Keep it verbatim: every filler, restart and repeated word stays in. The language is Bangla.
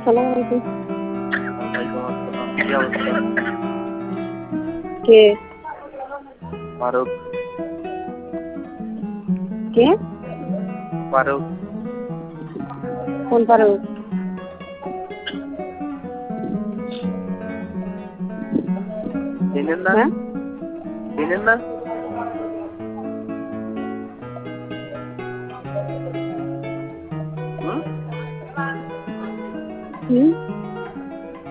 আসসালামু আলাইকুম। ওয়ালাইকুম আসসালাম। কি অবস্থা? কে? ফারুক। কে? ফারুক। কোন ফারুক? চিনেন না? হ্যাঁ? চিনেন না? হুম? হুম?